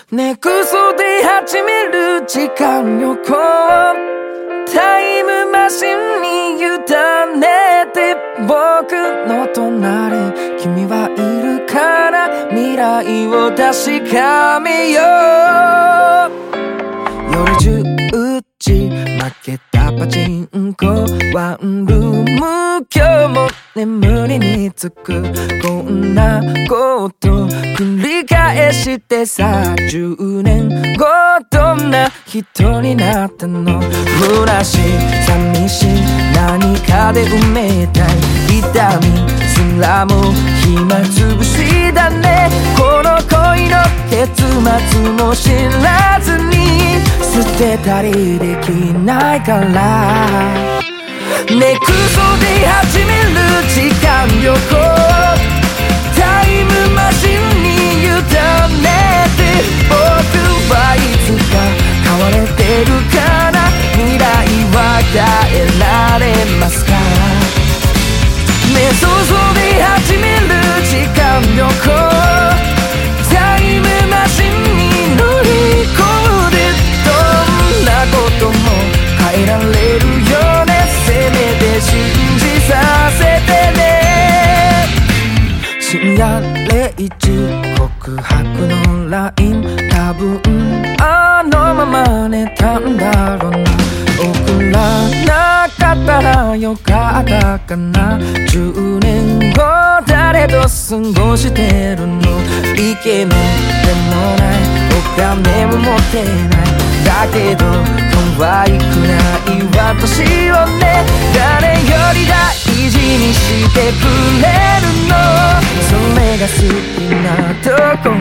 根こそで始める時間旅行、タイムマシンに委ねて僕の隣、君はいるから未来を確かめよう。夜10時負けたパチンコワンルーム、今日も眠りにつく。こんなこと繰り返してさ、10年後どんな人になったの。虚しい寂しい何かで埋めたい痛みすらも暇つぶしだね。この恋の結末も知らずに捨てたりできないから、根こそで始める時間旅行、タイムマシンに委ねて僕はいつか変われてるかな。未来は変えられますか。ね、想像で始める時間旅行、タイムマシンに乗り込んでどんなことも変えられるよね。せめて信じさせてね。深夜0時告白の LINE、 多分あのまま寝たんだろうな。送らなかったらよかったかな。10年後誰と過ごしてるの。イケメンでもないお金も持ってない、だけど可愛くない私をね、誰より大事にしてくれるの。それが好きなところ。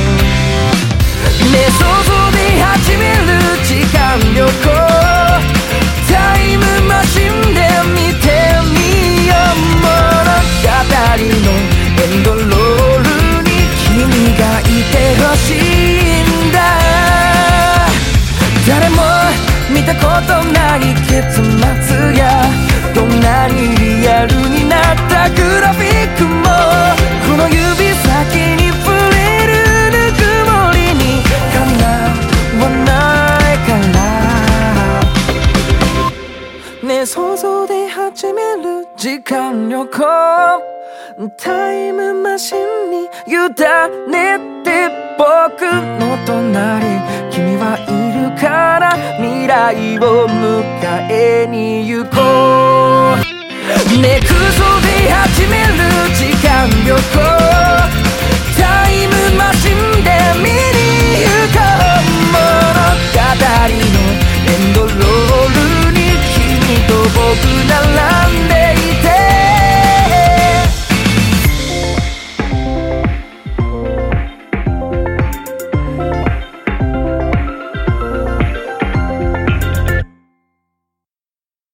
ね、想像で始める時間旅行、タイムマシンで見てみよう。物語のエンドロールに君がいてほしいんだ。誰も見たことない結末や、どんなにリアルになったグラフィックも、この指先に触れるぬくもりに神がはないから。ね、想像で始める時間旅行、タイムマシンに委ねて僕の隣、君はいるから未来を迎えに行こう。根こそで始める時間旅行、タイムマシンで見に行こう。物語のエンドロールに君と僕なら